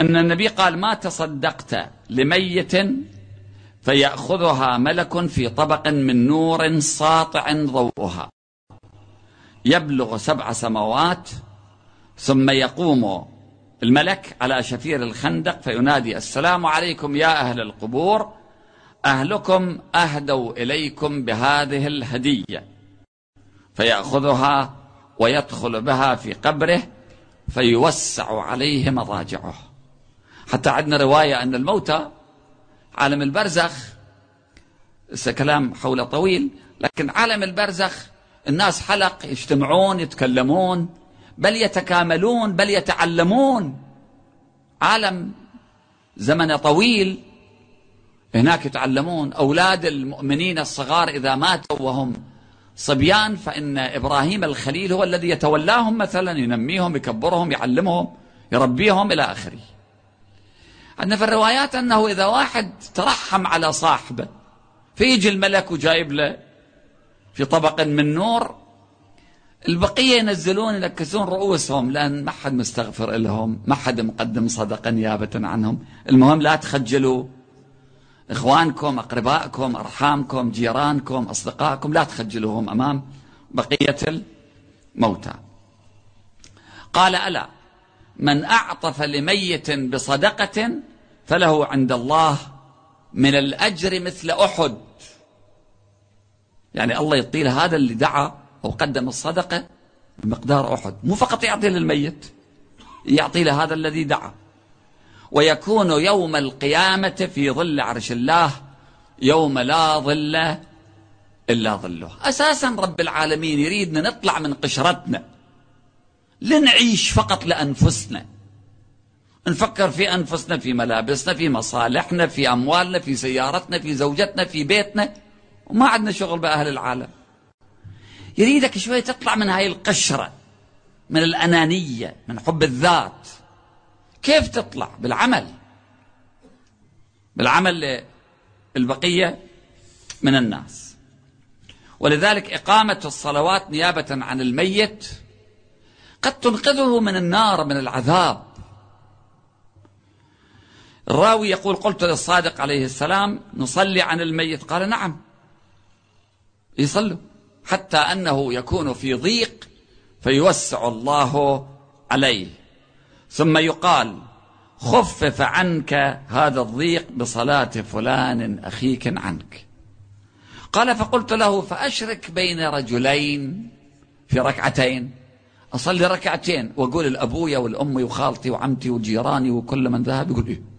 أن النبي قال: ما تصدقت لميت فيأخذها ملك في طبق من نور ساطع ضوءها يبلغ 7 سماوات، ثم يقوم الملك على شفير الخندق فينادي: السلام عليكم يا أهل القبور، أهلكم أهدوا إليكم بهذه الهدية، فيأخذها ويدخل بها في قبره فيوسع عليه مضاجعه. حتى عندنا رواية أن الموتى عالم البرزخ، كلام حول طويل، لكن عالم البرزخ الناس حلق يجتمعون يتكلمون، بل يتكاملون، بل يتعلمون. عالم زمن طويل هناك يتعلمون. أولاد المؤمنين الصغار إذا ماتوا وهم صبيان فإن إبراهيم الخليل هو الذي يتولاهم، مثلا ينميهم، يكبرهم، يعلمهم، يربيهم إلى آخره. عندنا في الروايات أنه إذا واحد ترحم على صاحبه فيجي الملك وجايب له في طبق من نور، البقية ينزلون ينكسون رؤوسهم، لأن ما حد مستغفر لهم، ما حد مقدم صدقة نيابة عنهم. المهم لا تخجلوا إخوانكم، أقربائكم، أرحامكم، جيرانكم، أصدقائكم، لا تخجلوهم أمام بقية الموتى. قال: ألا من أعطف لميت بصدقة فله عند الله من الأجر مثل أحد. يعني الله يعطي له هذا اللي دعا أو قدم الصدقة بمقدار أحد، مو فقط يعطي للميت، يعطي له هذا الذي دعا. ويكون يوم القيامة في ظل عرش الله يوم لا ظل إلا ظله. أساسا رب العالمين يريدنا نطلع من قشرتنا، لنعيش فقط لأنفسنا، نفكر في أنفسنا، في ملابسنا، في مصالحنا، في أموالنا، في سيارتنا، في زوجتنا، في بيتنا، وما عندنا شغل بأهل العالم. يريدك شوية تطلع من هاي القشرة، من الأنانية، من حب الذات. كيف تطلع؟ بالعمل للبقية من الناس. ولذلك إقامة الصلوات نيابة عن الميت قد تنقذه من النار، من العذاب. الراوي يقول: قلت للصادق عليه السلام: نصلي عن الميت؟ قال: نعم، يصلوا، حتى أنه يكون في ضيق فيوسع الله عليه، ثم يقال: خفف عنك هذا الضيق بصلاة فلان أخيك عنك. قال: فقلت له: فأشرك بين رجلين في ركعتين؟ أصلي ركعتين وأقول لأبويا والأمي وخالتي وعمتي وجيراني وكل من ذهب؟ يقول: إيه؟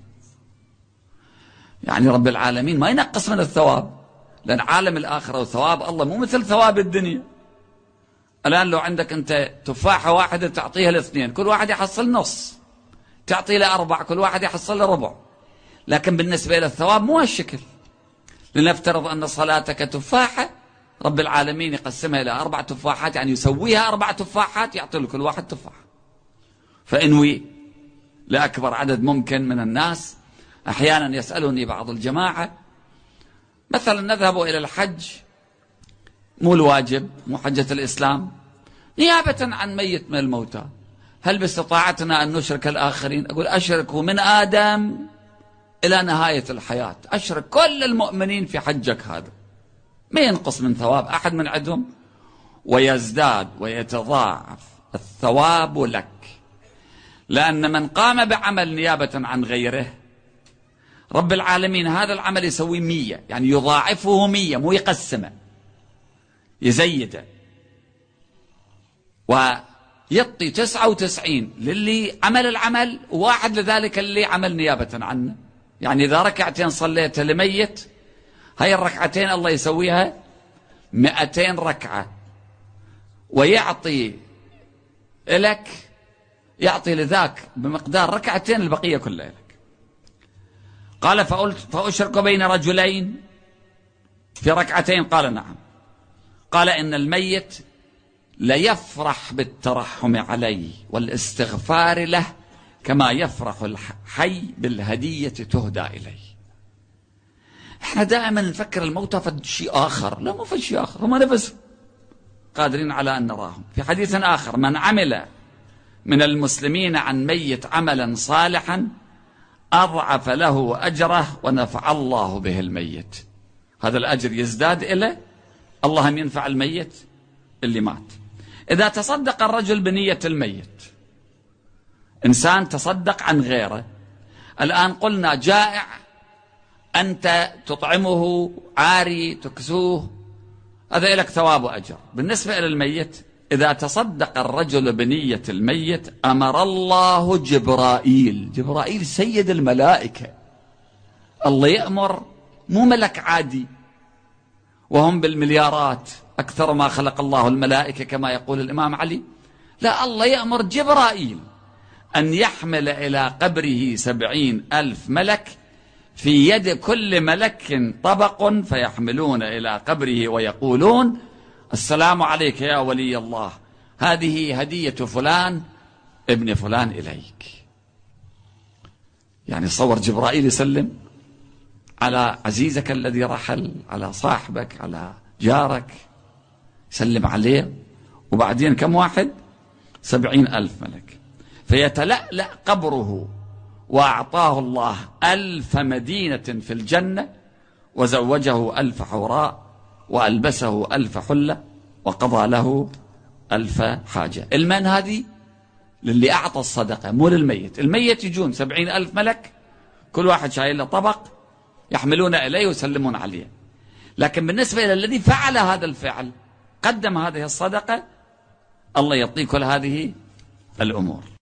يعني رب العالمين ما ينقص من الثواب، لأن عالم الآخرة وثواب الله مو مثل ثواب الدنيا. الآن لو عندك أنت تفاحة واحدة تعطيها لاثنين، كل واحد يحصل نص، تعطي له 4، كل واحد يحصل له ربع. لكن بالنسبة إلى الثواب مو هالشكل. لنفترض أن صلاتك تفاحة، رب العالمين يقسمها إلى 4 تفاحات، يعني يسويها 4 تفاحات، يعطي لكل واحد تفاحة. فإنوي لأكبر عدد ممكن من الناس. أحيانا يسألني بعض الجماعة: مثلا نذهب إلى الحج، مو الواجب، مو حجة الإسلام، نيابة عن ميت من الموتى، هل باستطاعتنا أن نشرك الآخرين؟ أقول: أشركوا من آدم إلى نهاية الحياة، أشرك كل المؤمنين في حجك هذا، ما ينقص من ثواب أحد من عندهم، ويزداد ويتضاعف الثواب لك. لأن من قام بعمل نيابة عن غيره رب العالمين هذا العمل يسوي 100، يعني يضاعفه 100، مو يقسمه، يزيده، ويعطي 99 للي عمل العمل، وواحد لذلك اللي عمل نيابة عنه. يعني إذا ركعتين صليت لميت، هاي الركعتين الله يسويها 200 ركعة، ويعطي لك، يعطي لذاك بمقدار ركعتين البقية كلها لك. قال: فأشرك بين رجلين في ركعتين؟ قال: نعم. قال: إن الميت ليفرح بالترحم عليه والاستغفار له كما يفرح الحي بالهدية تهدى إليه. احنا دائما نفكر الموتى في شيء آخر، لا، مو في شيء آخر، هم نفسهم قادرين على أن نراهم. في حديث آخر: من عمل من المسلمين عن ميت عملا صالحا أضعف له أجره ونفع الله به الميت. هذا الأجر يزداد إليه الله أن ينفع الميت اللي مات. إذا تصدق الرجل بنية الميت، إنسان تصدق عن غيره، الآن قلنا جائع أنت تطعمه، عاري تكسوه، هذا لك ثواب وأجر. بالنسبة إلى الميت إذا تصدق الرجل بنية الميت أمر الله جبرائيل، جبرائيل سيد الملائكة، الله يأمر، مو ملك عادي وهم بالمليارات أكثر ما خلق الله الملائكة كما يقول الإمام علي، لا، الله يأمر جبرائيل أن يحمل إلى قبره 70,000 ملك، في يد كل ملك طبق، فيحملون إلى قبره ويقولون السلام عليك يا ولي الله، هذه هدية فلان ابن فلان إليك. يعني صور جبرائيل يسلم على عزيزك الذي رحل، على صاحبك، على جارك، يسلم عليه، وبعدين كم واحد؟ 70,000 ملك، فيتلألأ قبره، وأعطاه الله 1000 مدينة في الجنة، وزوجه 1000 حوراء، وألبسه 1000 حلة، وقضى له 1000 حاجة. المن هذه للي أعطى الصدقة، مو للميت. الميت يجون 70,000 ملك، كل واحد شايل له طبق يحملون إليه ويسلمون عليه. لكن بالنسبة إلى الذي فعل هذا الفعل، قدم هذه الصدقة، الله يعطيه كل هذه الأمور.